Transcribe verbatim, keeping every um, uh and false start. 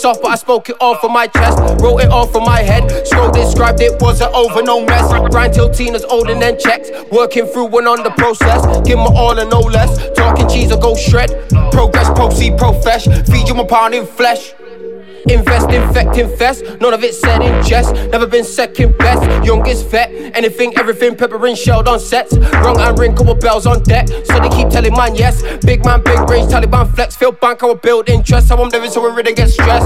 soft, but I spoke it all from my chest. Wrote it all from my head. Scroll described it wasn't over, no mess. Grind till Tina's old and then checked. Working through one on the process. Give my all and no less. Talking cheese or go shred. Progress, proceed, profesh. Feed you my pound in flesh. Invest, infect, infest. None of it said in jest. Never been second best. Youngest vet. Anything, everything, pepper and shelled on sets. Wrong and ring, couple bells on deck. So they keep telling man yes. Big man, big range, Taliban flex. Feel bank, I will build interest. How I'm living so we really get stressed.